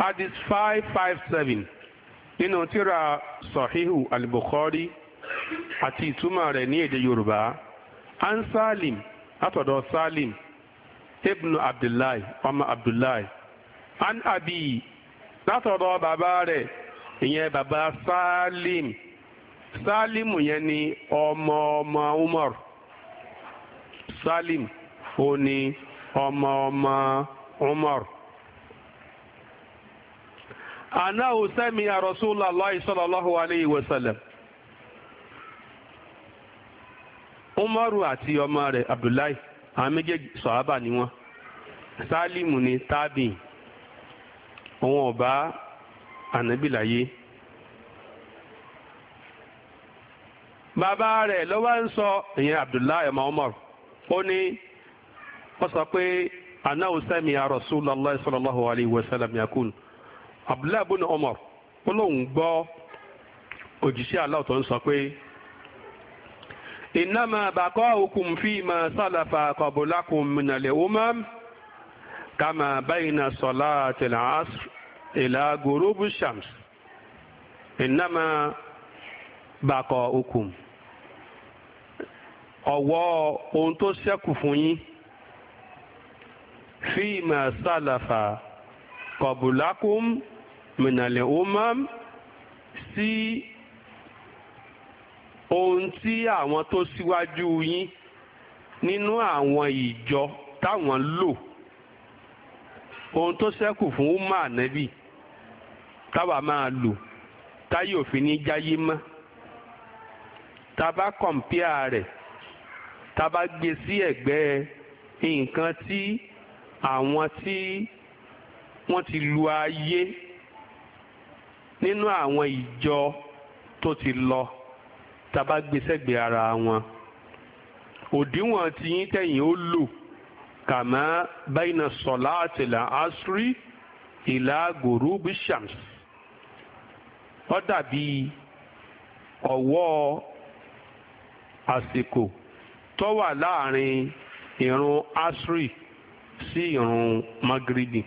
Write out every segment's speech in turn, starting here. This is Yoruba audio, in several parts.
hadith 557 nínú tírà Sahihu al-Bukhari àti ìtumọ̀ rẹ̀ ní èdè Yorùbá. An Salim látọ̀dọ̀ Salim ibn Abdullahi ọmọ Abdullahi. An Abi látọ̀dọ̀ bàbá rẹ̀ ìyẹn bàbá Salim. Salim yẹn ni ọmọ ọmọ Umar. Salim ó ní ọmọ ọmọ Umar. Anahu sami'a Rasulullah sallallahu alayhi wa sallam. Umaru àti ọmọ rẹ̀ Abdullahi àwọn méjèèjì sọ̀hábà ni wọ́n. Sálímù ni tábì òun ọba ànábì láyé. Bàbá rẹ̀ ló wá ń sọ ìyẹn Abdullahi ọmọ Umar ó ní wọ́n sọ pé anahu sami'a Rasulullah sallallahu alayhi wa sallam yakun. Abdullahi ibn Umar ó lóun gbọ́ òjíṣẹ́ Allah tó ń sọ pé innama baqa'ukum fima salafa qablakum minal umam kama bayna salati al-asr ila ghurubi shams. Innama baqa'ukum ọ̀wọ́ ohun tó ṣẹ́kù fún yín fima salafa qablakum minal umam sí ohun tí àwọn tó síwájú yín nínú àwọn ìjọ táwọn lò, ohun tó ṣẹ́kù fún umma ànábì táwa máa lò táyé òfin ní jáyé mọ́. Tá a bá kọ̀m̀píà rẹ̀, tá a bá gbé sí ẹ̀gbẹ́ nǹkan tí àwọn tí wọ́n ti lu ayé nínú àwọn ìjọ tó ti lọ, tá a bá gbé sẹ́gbẹ̀ẹ́ ara wọn, òdiwọ̀n tí yín tẹ̀yìn ó lò kàmá bayna salati al-asri ila ghurubi shams. Ó dàbí ọ̀wọ́ àsìkò tó wà láàrin ìrun asri sí ìrun magribi.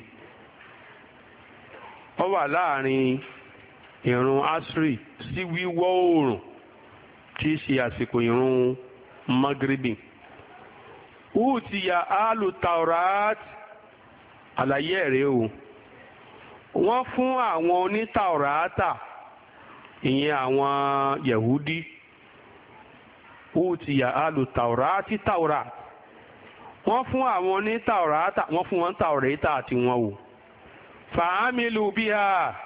Ó wà láàrin ìrun asri sí wíwọ̀ oòrùn tí í ṣe àsìkò ìrun magribi. Utiya alu taurat, àlàyé ẹ̀rẹ́ o. Wọ́n fún àwọn onítàurátà, ìyẹn àwọn Yahudi. Utiya alu taurati taurat. Wọ́n fún àwọn onítàurátà, wọ́n fún wọn tàurátà àti wọn o. Fàámìlù bíhà.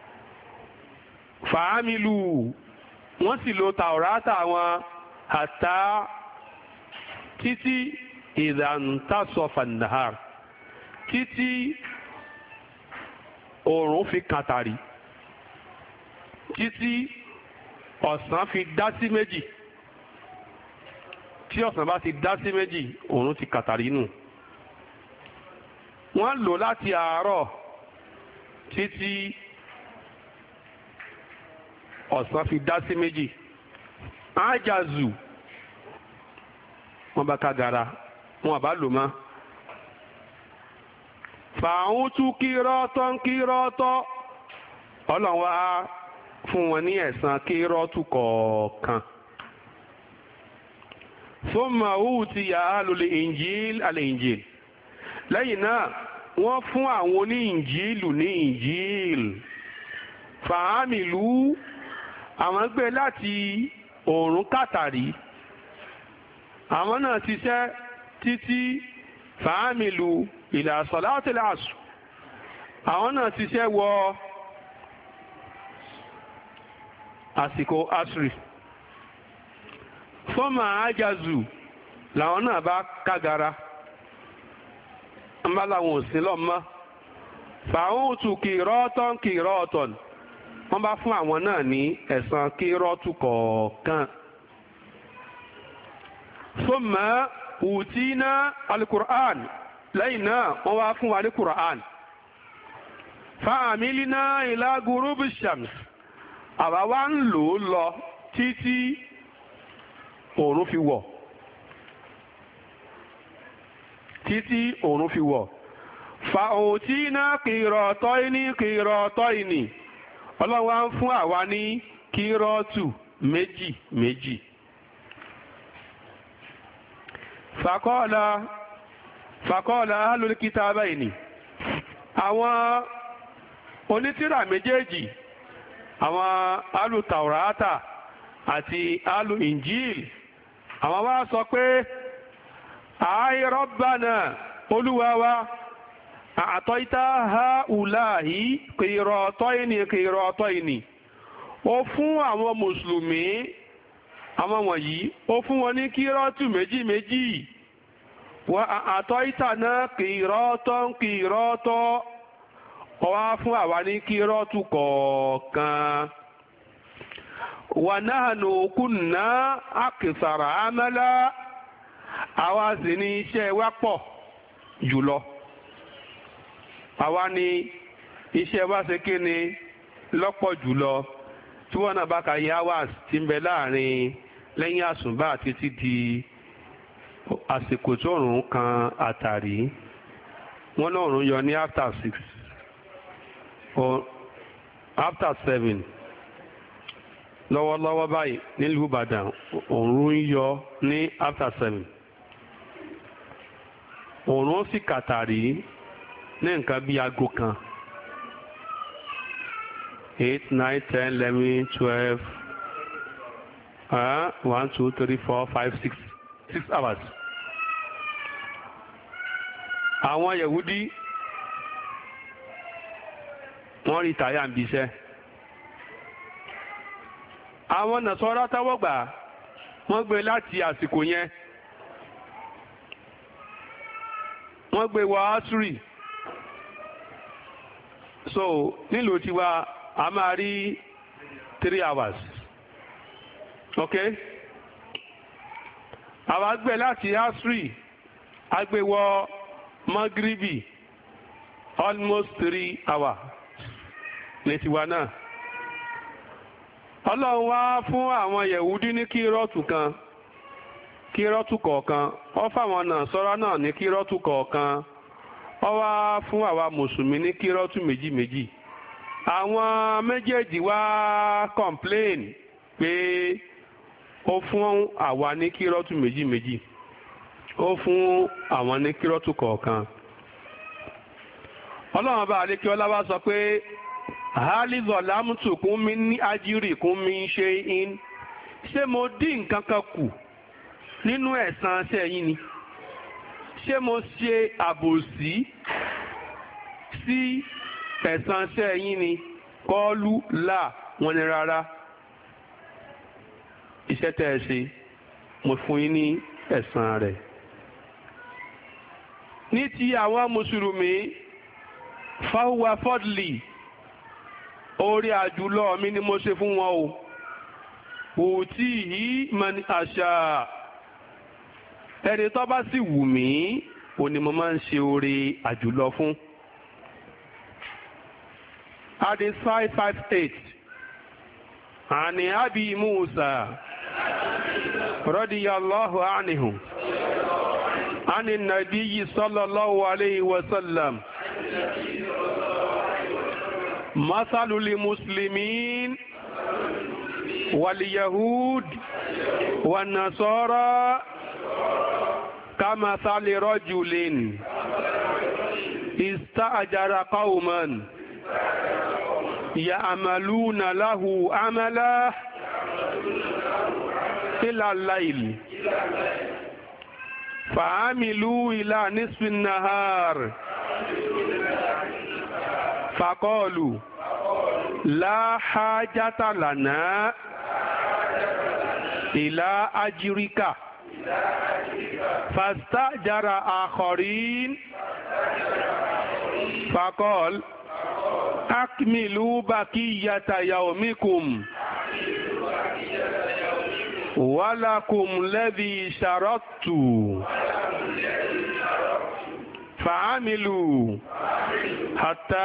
Fàámìlù wọ́n sì lo tàurátà wọn àtà títí ìdàntàsọ̀fà nàhàr, títí oòrùn fi kàtàrí, títí ọ̀sán fi dá sí méjì. Tí ọ̀sán bá ti dá sí méjì, oòrùn ti kàtàrí nù. Wọ́n lò láti àárọ̀ títí ọ̀sán fi dá sí méjì. Ájàzù wọ́n bá kágara, wọn àbá lò mọ́. Fàáhùn tún kírọ́tọ́ Ọlọ́run wá fún wọn ní ẹ̀san kírọ́tù kọ̀ọ̀kan. Thumma utiya ahlul injil al-injil. Lẹ́yìn náà wọ́n fún àwọn oní ìnjílù ní ìnjíl. Fàámìlú àwọn gbé láti òòrùn kàtàrí, àwọn náà ṣiṣẹ́ títí fàámìlú ìlà salatil asr, àwọn náà ṣiṣẹ́ wọ àsìkò asri. Fọ́mà ájázù làwọn náà bá kágara, ń bá láwọn òsín lọ́mọ́. Fàáhùn tù kìrọ́tọ̀n wọ́n bá fún àwọn náà ní ẹ̀san kírọ́tù kọ̀ọ̀kan. Thumma utina al-Qur'an, lẹ́yìn náà wọ́n wá fún wa ní Qur'an. Fa'amilna ila ghurubi shams, àwa wá ń lò ó lọ títí òòrùn fi wọ̀. Títí òòrùn fi wọ̀. fa'utina qirataini qirataini ọlọ́run wá ń fún àwa ní kírọ́ọ̀tù méjì méjì. faqala ahlul kitabaini àwọn onítìrà méjèèjì àwọn alu taurata àti alu injil àwọn wá sọ pé ay rabbana olúwa wa àtọ́ítà ha ùláhì kìrọ̀tọ́ìní ó fún àwọn mùsùlùmí àwọn wọ̀nyí ó fún wọn ní kírọ́tù méjì méjì wà àtọ́ítà náà kìrọ́tọ́ ó wá fún àwa ní kírọ́tù kọ̀ọ̀kan wà nahnu kunna akthara amala àwa sì ní iṣẹ́ wa pọ̀ jùlọ. àwa ni iṣẹ́ wa ṣe kí ni lọ́pọ̀ jùlọ tí wọ́n náà bá ka yẹ hours tí ń bẹ láàrin lẹ́yìn àsùnbà títí di àsìkò tó òrùn kan àtàrí wọ́n náà òrùn yọ ní after 6 or after 7 lọ́wọ́lọ́wọ́ báyìí nílùú Ìbàdàn òrùn yọ ní after 7 òrùn sì kàtàrí ní nǹkan bí aago kan 8, 9, 10, 11, 12 1, 2, 3, 4, 5, 6 hours. àwọn Yẹ̀húdí wọ́n rí tàyà ń bí iṣẹ́. àwọn Nàsárà tẹ́wọ́gbà wọ́n gbé láti àsìkò yẹn wọ́n gbé wọ asuri. so nílùú tiwa a máa rí 3 hours ok àwa gbé láti asri agbéwọ magribi almost 3 hours ní tiwa náà. Ọlọ́run wá fún àwọn Yẹ̀húdí ní kírọ́ọ̀tù kan kírọ́ọ̀tù kọ̀ọ̀kan ó fáwọn Nàsárà náà ní kírọ́ọ̀tù kọ̀ọ̀kan ó wá fún àwa mùsùlùmí ní kírọ́ọ̀tù méjì méjì. àwọn méjèèjì wá complain pé ó fún àwa ní kírọ́ọ̀tù méjì méjì ó fún àwọn ní kírọ́ọ̀tù kọ̀ọ̀kan. Ọlọ́run bá alékí ọlá wá sọ pé halizọ lámùtù kún mi ní ajírí kún mi ṣe in ṣé mo dín nǹkan kan kù nínú ẹ̀san sẹ́yìn ni ṣé mo ṣe àbòsí sí ẹ̀san sẹ́yìn ni kọ́ọ́lù là wọ́n ní rárá iṣẹ́ tẹ́ ẹ ṣe mo fún yín ní ẹ̀san rẹ̀. ní ti àwọn mùsùlùmí fáwọn fọ́dìlì orí àjùlọ mi ni mo ṣe fún wọn o òtí yìí man àṣà ẹni tó bá sì wù mí ò ní mo máa ń ṣe orí àjùlọ fún. Hadith 558 àní Abi Musa radiyallahu anhu àní Nabiyyi sallallahu alayhi wa sallam مثل المسلمين واليهود والنصارى كمثل رجل استأجر قوما يعملون له عملا إلى الليل فعملوا إلى نصف النهار فقالوا لا حاجة لنا إلى أجرك فاستأجر آخرين فقال أكملوا بقية يومكم ولكم الذي شرطت فعملوا حتى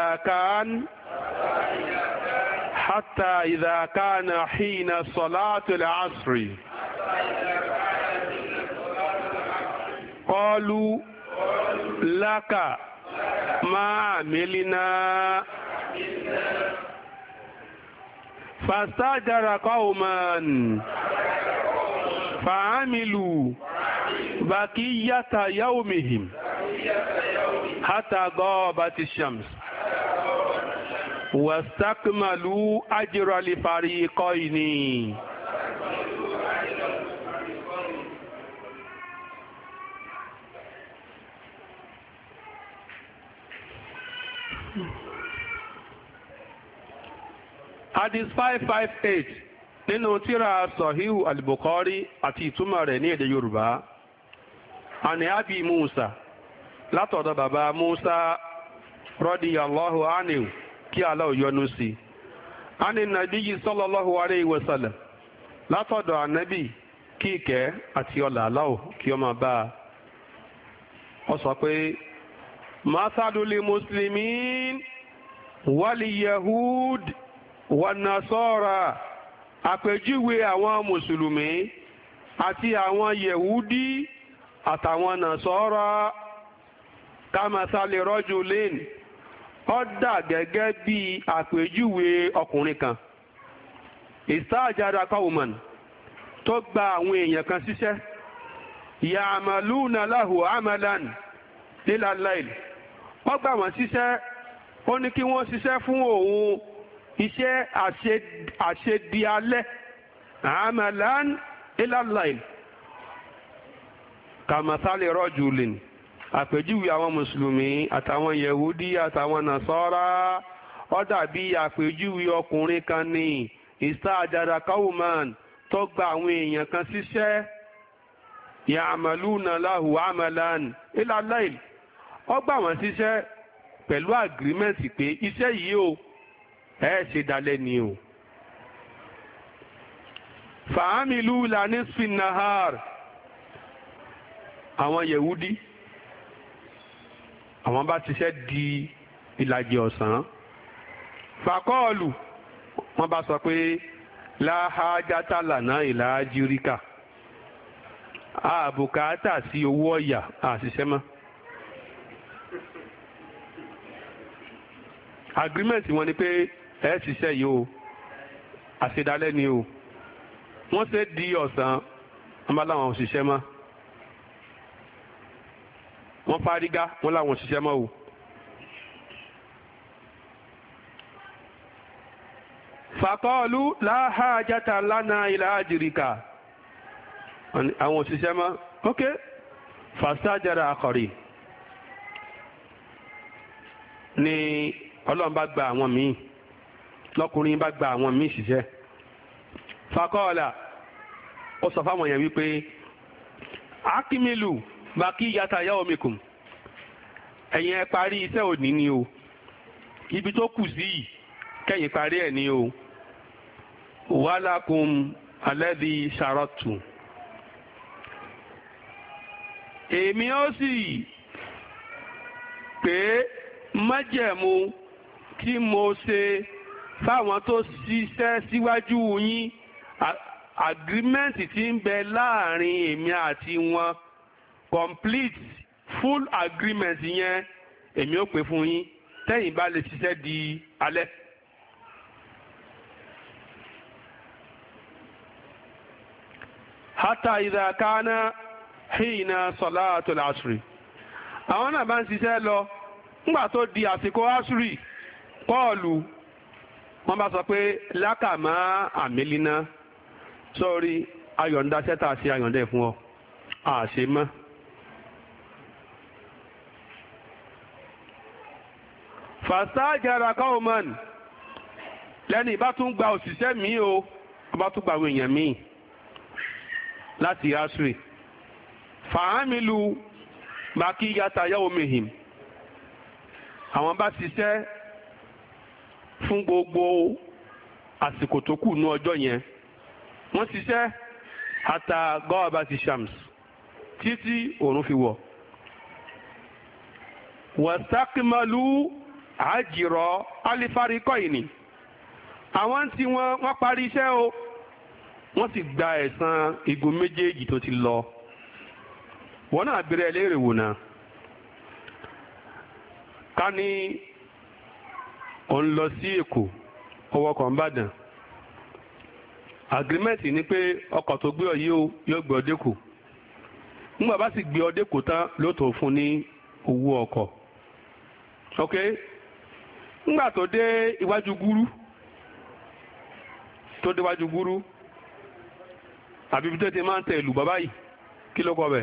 إذا كان حين صلاة العصر قالوا لك ما عملنا فاستأجر قوما فعملوا بقية يومهم حتى غابت الشمس واستكملوا أجر الفريقين. Hadith 558 nínú tírà Sahihu al-Bukhari àti ìtumọ̀ rẹ̀ ní èdè Yorùbá. Àní Abi Musa látọ̀dọ̀ bàbá Musa radiyallahu anhu kí Allah yọ́nú sí. Àní Nabiyyi sallallahu alayhi wa sallam látọ̀dọ̀ ànábì kí ìkẹ́ àti ọlá Allah kí ó máa bá a. Ó sọ pé masalul muslimin wal yahud wọnàsọ́ra àpèjúwe àwọn mùsùlùmí àti àwọn yẹ̀wúdí àtàwọn nàsọ́ra kàmásálẹ̀ rọ́jùlẹ́n ó dà gẹ́gẹ́ bí àpèjúwe ọkùnrin kan ìsáàjára kọ́wùmọ̀n tó gba àwọn èèyàn kan síṣẹ́ ya'maluna lahu amalan lílàláìl ó gbà wọ́n síṣẹ́ ó ní kí wọ́n ṣiṣẹ́ fún òun iṣẹ́ àṣedí alẹ́ amalan ilalail kàmásálẹ̀ rọ́jùlìn àpèjúwe àwọn mùsùlùmí àtàwọn yẹ̀wúdí àtàwọn nàṣọ́rá ó dàbí àpèjúwe ọkùnrin kan ní ìsáàjára káwùmán tó gba àwọn èèyàn kan síṣẹ́ ya'maluna lahu amalan ilalail ó gbà wọ́n síṣẹ́ pẹ̀lú àgírímẹ́ǹtì pé iṣẹ́ yìí o ẹ ṣe dalẹ̀ ni o. fàámìlú lani spinahar àwọn yẹ̀wúdí àwọn bá ṣiṣẹ́ di ìlàjì ọ̀sán. fàkọ́ọ̀lù wọ́n bá sọ pé láhájátà lànà ìlà jíríkà àbùkátà sí owó ọ̀yà àṣìṣẹ́ mọ́. agreement wọn ni pé ẹ ṣiṣẹ́ yìí o àṣedalẹ́ ni o wọ́n ṣe di ọ̀sán wọ́n bá láwọn òṣìṣẹ́ mọ́ wọ́n fárígá wọ́n láwọn òṣìṣẹ́ mọ́ o. fàkọ́ọ̀lù láhájátà lánàá ilà àjìríkà àwọn òṣìṣẹ́ mọ́ ok fàṣájára àkọ̀rí ni ọlọ́run bá gba àwọn míì lọ́kùnrin bá gba àwọn míì ṣiṣẹ́ fakọ́ọ̀là ó sọ fáwọn yẹn wípé akímìlù bàkí yàtà yawmikum ẹ̀yin ẹ parí iṣẹ́ òní ni o ibi tó kù sí yìí kẹ́yìn parí ẹ̀ ni o walakum alladhi sharatu èmi ó sì pé májẹ̀mú tí mo ṣe fáwọn tó ṣiṣẹ́ síwájú yín agreement tí ń bẹ láàrin èmi àti wọn complete full agreement yẹn èmi ó pè fún yín tẹ́yìn bá lè ṣiṣẹ́ di alẹ́. hata idha kana hina salatul asri àwọn náà bá ń ṣiṣẹ́ lọ nígbà tó di àsìkò asri pọ́ọ̀lù wọ́n bá sọ pé lákàmá àmìlínà sọ́ọ́rí ayọ̀ǹda sẹ́tà sí ayọ̀ǹda fún ọ àṣẹ mọ́. fàṣájára káwọ́mọ́n lẹ́ni ìbá tún gba òṣìṣẹ́ mi o ọba tún gba àwọn èèyàn míì láti asri fàámìlú bàkíyàtà yawmihim àwọn bá ṣiṣẹ́ fún gbogbo àsìkò tó kù ní ọjọ́ yẹn wọ́n ṣiṣẹ́ hata ghabati shams títí òòrùn fi wọ̀ wastakmalu ajra alifariqaini àwọn tí wọ́n parí iṣẹ́ o wọ́n sì gba ẹ̀san igun méjèèjì tó ti lọ wọ́n náà bẹ̀rẹ̀ léèrè wò náà ká ní òun lọ sí Èkó ọwọ́ kan Ìbàdàn agreement ni pé ọkọ̀ tó gbé ọ yìí ó yóò gbé ọ dẹ́kọ̀ nígbà bá sì gbé ọ dẹ́kọ̀ tán ló tó fún ní owó ọkọ̀ ok nígbà tó dé iwájú gúrú àbí bí tó ti máa ń tẹ ìlú bàbá yìí kí ló kọ bẹ̀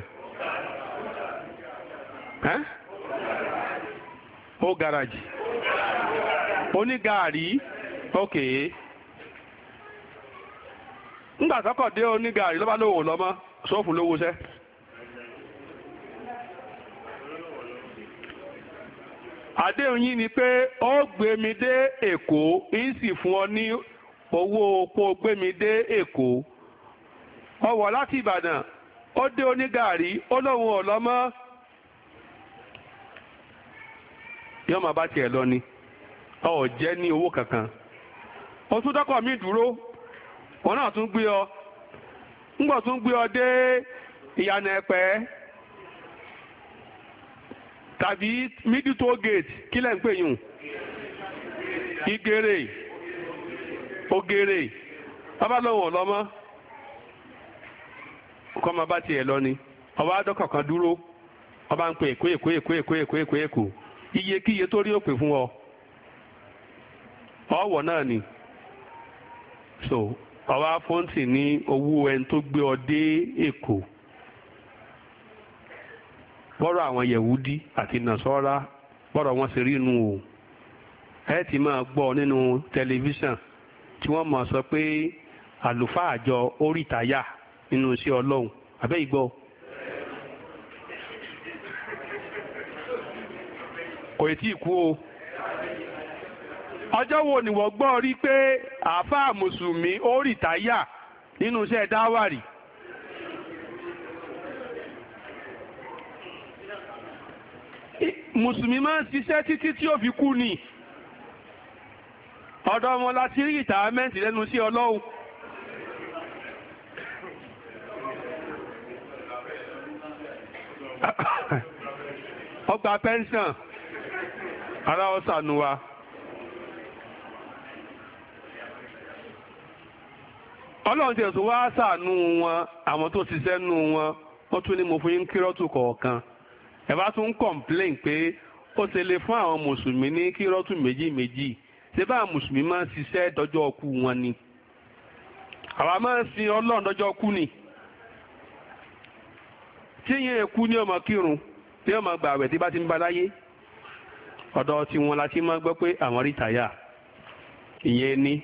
ó gáràjì onígàárí ok ńgbà tọkọ̀ dé onígàárí ló bá lówó lọ́mọ́ sófù lówó sẹ́ àdéhùn yín ni pé ó gbé mi dé Èkó ń sì fún ọ ní owó kó gbé mi dé Èkó ó wọ̀ láti Ìbàdàn ó dé onígàárí ó lóun ò lọ́mọ́ yóò máa bá tiẹ̀ lọ ni ọ jẹ́ ní owó kankan ó tún dọ́kọ̀ mi dúró wọn náà tún gbé ọ ńgbọ̀ tún gbé ọ dé ìyànà ẹ̀pẹ́ tàbí middle toll gate kí lẹ́ ń pè yùn ìgèrè ògèrè bàbá lọ́wọ́ lọ́mọ́ kọ́ máa bá tiẹ̀ lọ ni ọba dọ́kọ̀ kan dúró ọba ń pè èkó iye kíye tó rí òpè fún ọ ọwọ́ náà ni so ọwọ́ fọ́ǹtì ní owó ẹni tó gbé ọ dé Èkó bọ́rọ̀ àwọn Yẹ̀wúdí àti Nàsárà bọ́rọ̀ wọn ṣe rí inú o ẹ ti máa gbọ́ nínú tẹlifíṣàn tí wọ́n máa sọ pé àlùfáà àjọ orítàyà nínú iṣẹ́ Ọlọ́run àbẹ́ ìgbọ́ kò tí ì kú o ọjọ́ wo ni wọ́n gbọ́ rí pé àáfàá mùsùlùmí ó rìtáyà nínú iṣẹ́ dáwàrí mùsùlùmí máa ń ṣiṣẹ́ títí tí ó fi kú ni ọ̀dọ̀ wọn láti rí rìtáámẹ́ǹtì lẹ́nu sí Ọlọ́run ọgbà pẹ́ńsàn ara ọ̀sánú wa Ọlọ́run tí ẹ̀sùn wá ṣàánú wọn àwọn tó ṣiṣẹ́ nù wọn wọ́n tún ní mo fún yín kírọ́tù kọ̀ọ̀kan ẹ bá tún complain pé ó ṣe lè fún àwọn mùsùlùmí ní kírọ́tù méjì ṣé bá mùsùlùmí máa ń ṣiṣẹ́ dọjọ́ ọkú wọn ni àwa máa ń sin Ọlọ́run dọjọ́ ọkú ni tí yẹn èkú ní ọmọ kírun ní ọmọ gbààwẹ̀ tí bá ti ń ba láyé ọ̀dọ̀ tí wọn la ti máa gbọ́ pé àwọn rìtáyà ìyẹn ni.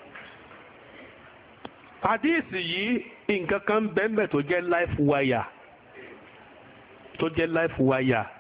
àdíìsì yìí nǹkan kan bẹ́ẹ̀ tó jẹ́ life wire